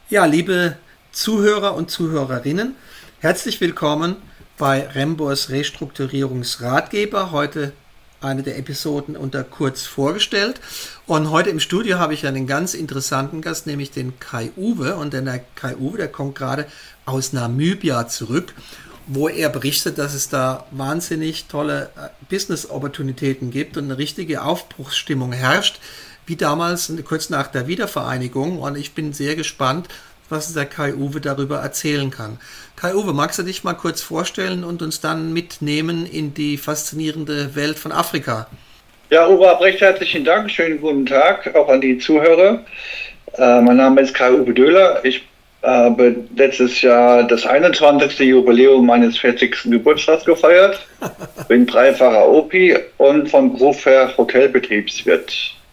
Ja, liebe Zuhörer und Zuhörerinnen, herzlich willkommen bei Rembors Restrukturierungsratgeber. Heute eine der Episoden unter kurz vorgestellt. Und heute im Studio habe ich einen ganz interessanten Gast, nämlich den Kai-Uwe. Und der Kai-Uwe, der kommt gerade aus Namibia zurück, wo er berichtet, dass es da wahnsinnig tolle Business-Opportunitäten gibt und eine richtige Aufbruchsstimmung herrscht, wie damals kurz nach der Wiedervereinigung. Und ich bin sehr gespannt, was der Kai-Uwe darüber erzählen kann. Kai-Uwe, magst du dich mal kurz vorstellen und uns dann mitnehmen in die faszinierende Welt von Afrika? Ja, Uwe, recht herzlichen Dank. Schönen guten Tag auch an die Zuhörer. Mein Name ist Kai-Uwe Döhler. Ich habe letztes Jahr das 21. Jubiläum meines 40. Geburtstags gefeiert. Bin dreifacher OPI und vom Beruf her Hotelbetriebswirt.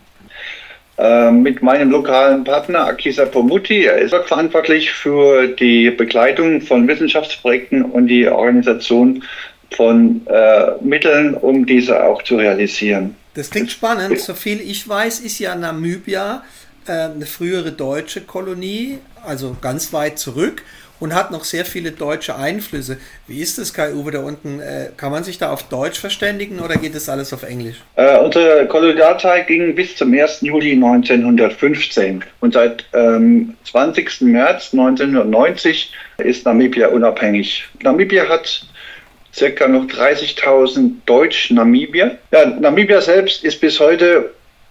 Mit meinem lokalen Partner Akisa Pomuti. Er ist verantwortlich für die Begleitung von Wissenschaftsprojekten und die Organisation von Mitteln, um diese auch zu realisieren. Das klingt spannend. Soviel ich weiß, ist ja Namibia eine frühere deutsche Kolonie, also ganz weit zurück, und hat noch sehr viele deutsche Einflüsse. Wie ist das, Kai-Uwe, da unten? Kann man sich da auf Deutsch verständigen oder geht das alles auf Englisch? Unsere Kolonialzeit ging bis zum 1. Juli 1915 und seit 20. März 1990 ist Namibia unabhängig. Namibia hat circa noch 30.000 Deutsch-Namibier. Ja, Namibia selbst ist bis heute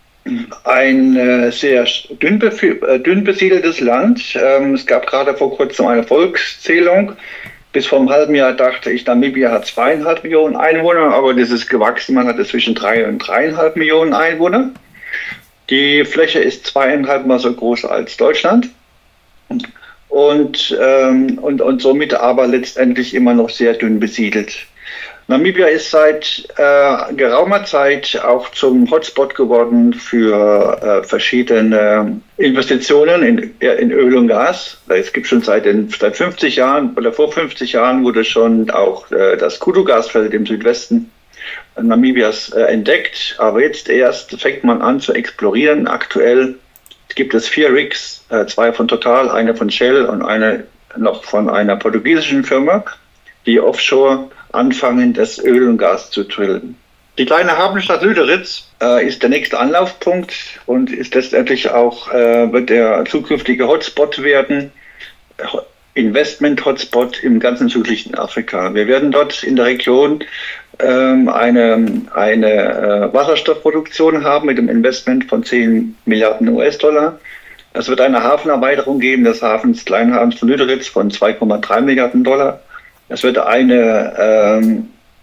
ein sehr dünn besiedeltes Land. Es gab gerade vor kurzem eine Volkszählung. Bis vor einem halben Jahr dachte ich, Namibia hat 2,5 Millionen Einwohner, aber das ist gewachsen. Man hatte zwischen 3 und 3,5 Millionen Einwohner. Die Fläche ist 2,5 Mal so groß als Deutschland und somit aber letztendlich immer noch sehr dünn besiedelt. Namibia ist seit geraumer Zeit auch zum Hotspot geworden für verschiedene Investitionen in Öl und Gas. Es gibt schon seit 50 Jahren oder vor 50 Jahren wurde schon auch das Kudu-Gasfeld im Südwesten Namibias entdeckt. Aber jetzt erst fängt man an zu explorieren. Aktuell gibt es 4 Rigs, 2 von Total, eine von Shell und eine noch von einer portugiesischen Firma, die offshore anfangen, das Öl und Gas zu drillen. Die kleine Hafenstadt Lüderitz ist der nächste Anlaufpunkt und ist letztendlich auch wird der zukünftige Hotspot werden, Investment-Hotspot im ganzen südlichen Afrika. Wir werden dort in der Region eine Wasserstoffproduktion haben mit einem Investment von 10 Milliarden US-Dollar. Es wird eine Hafenerweiterung geben des kleinen Hafens von Lüderitz von 2,3 Milliarden Dollar. Es wird eine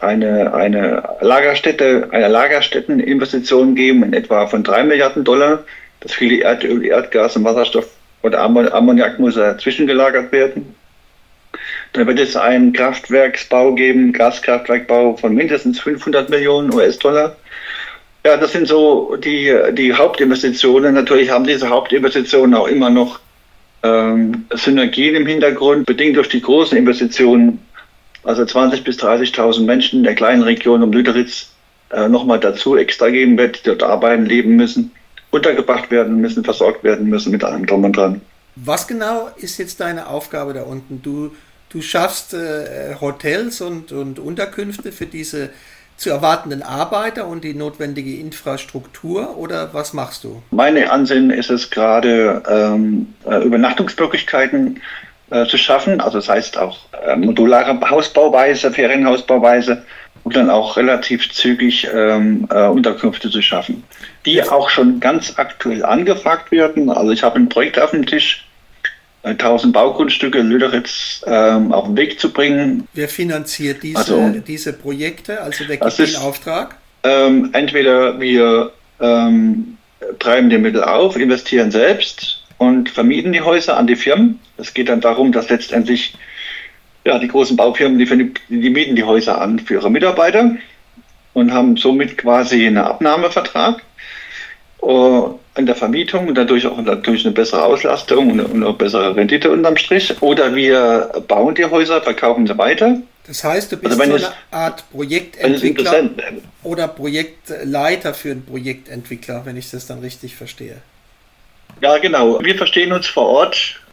Lagerstätteninvestition geben in etwa von 3 Milliarden Dollar. Das viele Erdöl, Erdgas und Wasserstoff oder Ammoniak muss dazwischen gelagert werden. Dann wird es einen Kraftwerksbau geben, Gaskraftwerkbau von mindestens 500 Millionen US-Dollar. Ja, das sind so die Hauptinvestitionen. Natürlich haben diese Hauptinvestitionen auch immer noch Synergien im Hintergrund, bedingt durch die großen Investitionen. Also 20.000 bis 30.000 Menschen in der kleinen Region um Lüderitz nochmal dazu extra geben wird, die dort arbeiten, leben müssen, untergebracht werden müssen, versorgt werden müssen mit allem drum und dran. Was genau ist jetzt deine Aufgabe da unten? Du schaffst Hotels und Unterkünfte für diese zu erwartenden Arbeiter und die notwendige Infrastruktur oder was machst du? Meine Ansinnen ist es gerade, Übernachtungsmöglichkeiten zu schaffen, also das heißt auch modulare Hausbauweise, Ferienhausbauweise und dann auch relativ zügig Unterkünfte zu schaffen, die auch schon ganz aktuell angefragt werden. Also ich habe ein Projekt auf dem Tisch, 1000 Baugrundstücke in Lüderitz auf den Weg zu bringen. Wer finanziert diese Projekte? Also wer gibt den Auftrag? Entweder wir treiben die Mittel auf, investieren selbst und vermieten die Häuser an die Firmen. Es geht dann darum, dass letztendlich die großen Baufirmen, die mieten die Häuser an für ihre Mitarbeiter und haben somit quasi einen Abnahmevertrag in der Vermietung und dadurch auch natürlich eine bessere Auslastung und eine bessere Rendite unterm Strich. Oder wir bauen die Häuser, verkaufen sie weiter. Das heißt, du bist so eine Art Projektentwickler oder Projektleiter für einen Projektentwickler, wenn ich das dann richtig verstehe. Ja, genau. Wir verstehen uns vor Ort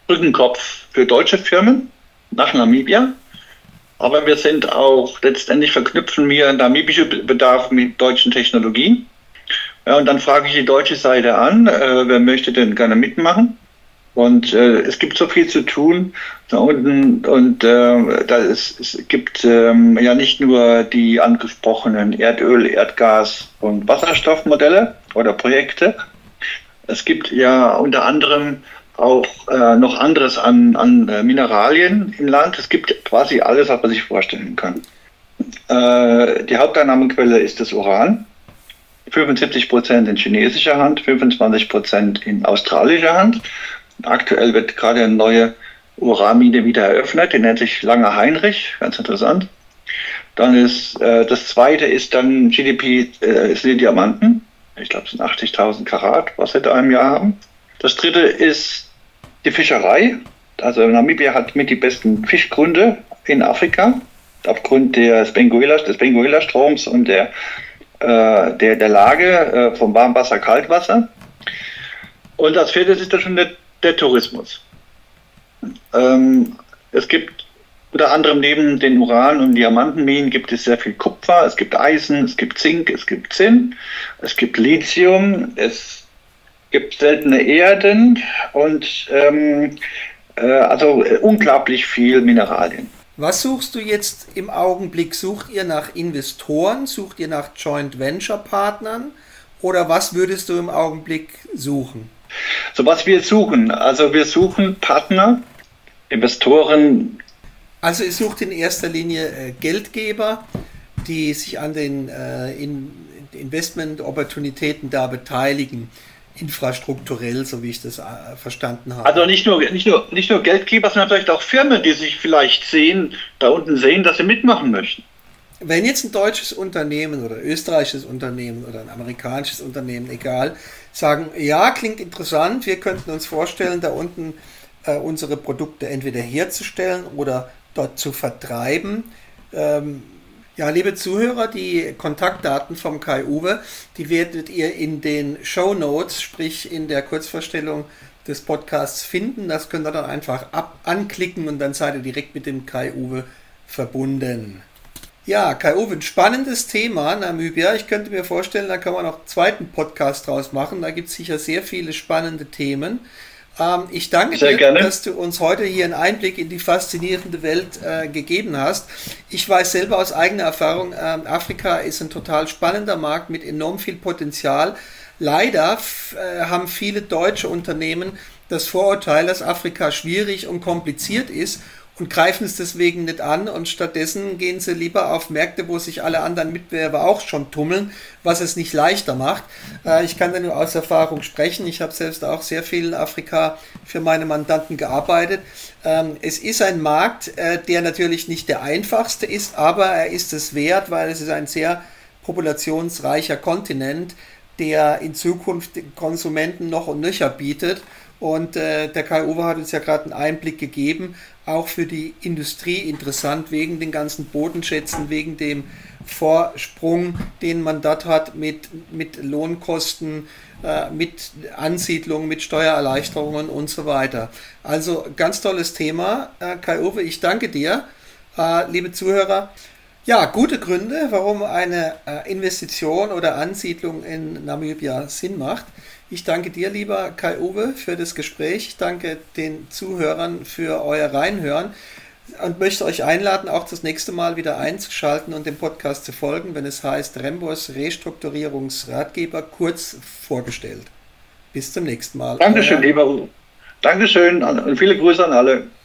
Brückenkopf für deutsche Firmen nach Namibia. Aber wir sind auch, letztendlich verknüpfen wir namibische Bedarf mit deutschen Technologien. Ja, und dann frage ich die deutsche Seite an, wer möchte denn gerne mitmachen? Und es gibt so viel zu tun da unten und es gibt ja nicht nur die angesprochenen Erdöl, Erdgas und Wasserstoffmodelle oder Projekte. Es gibt ja unter anderem auch noch anderes an Mineralien im Land. Es gibt quasi alles, was man sich vorstellen kann. Die Haupteinnahmequelle ist das Uran. 75% in chinesischer Hand, 25% in australischer Hand. Aktuell wird gerade eine neue Uranmine wieder eröffnet, die nennt sich Langer Heinrich, ganz interessant. Dann ist das zweite ist dann GDP, ist die Diamanten. Ich glaube, es sind 80.000 Karat, was wir da im Jahr haben. Das dritte ist die Fischerei. Also Namibia hat mit die besten Fischgründe in Afrika, aufgrund des Benguela-Stroms und der Lage vom Warmwasser, Kaltwasser. Und das vierte ist dann schon der Tourismus. Es gibt unter anderem neben den Uran- und Diamantenminen gibt es sehr viel Kupfer, es gibt Eisen, es gibt Zink, es gibt Zinn, es gibt Lithium, es gibt seltene Erden und also unglaublich viel Mineralien. Was suchst du jetzt im Augenblick? Sucht ihr nach Investoren? Sucht ihr nach Joint Venture Partnern? Oder was würdest du im Augenblick suchen? So was wir suchen, also wir suchen Partner, Investoren. Also ihr sucht in erster Linie Geldgeber, die sich an den Investment-Opportunitäten da beteiligen, infrastrukturell, so wie ich das verstanden habe. Also nicht nur Geldgeber, sondern vielleicht auch Firmen, die sich vielleicht da unten sehen, dass sie mitmachen möchten. Wenn jetzt ein deutsches Unternehmen oder ein österreichisches Unternehmen oder ein amerikanisches Unternehmen, egal, sagen, ja, klingt interessant, wir könnten uns vorstellen, da unten unsere Produkte entweder herzustellen oder dort zu vertreiben. Ja, liebe Zuhörer, die Kontaktdaten vom Kai-Uwe, die werdet ihr in den Shownotes, sprich in der Kurzvorstellung des Podcasts finden. Das könnt ihr dann einfach anklicken und dann seid ihr direkt mit dem Kai-Uwe verbunden. Ja, Kai-Uwe, ein spannendes Thema, Namibia. Ich könnte mir vorstellen, da kann man noch einen zweiten Podcast draus machen. Da gibt es sicher sehr viele spannende Themen. Ich danke dir, dass du uns heute hier einen Einblick in die faszinierende Welt gegeben hast. Ich weiß selber aus eigener Erfahrung, Afrika ist ein total spannender Markt mit enorm viel Potenzial. Leider haben viele deutsche Unternehmen das Vorurteil, dass Afrika schwierig und kompliziert ist und greifen es deswegen nicht an und stattdessen gehen sie lieber auf Märkte, wo sich alle anderen Mitbewerber auch schon tummeln, was es nicht leichter macht. Ich kann da nur aus Erfahrung sprechen. Ich habe selbst auch sehr viel in Afrika für meine Mandanten gearbeitet. Es ist ein Markt, der natürlich nicht der einfachste ist, aber er ist es wert, weil es ist ein sehr populationsreicher Kontinent, der in Zukunft den Konsumenten noch und nöcher bietet. Und der Kai-Uwe hat uns ja gerade einen Einblick gegeben, auch für die Industrie interessant, wegen den ganzen Bodenschätzen, wegen dem Vorsprung, den man dort hat mit Lohnkosten, mit Ansiedlung, mit Steuererleichterungen und so weiter. Also ganz tolles Thema. Kai-Uwe, ich danke dir, liebe Zuhörer. Ja, gute Gründe, warum eine Investition oder Ansiedlung in Namibia Sinn macht. Ich danke dir, lieber Kai-Uwe, für das Gespräch. Ich danke den Zuhörern für euer Reinhören und möchte euch einladen, auch das nächste Mal wieder einzuschalten und dem Podcast zu folgen, wenn es heißt Rembos Restrukturierungsratgeber kurz vorgestellt. Bis zum nächsten Mal. Dankeschön, lieber Uwe. Dankeschön und viele Grüße an alle.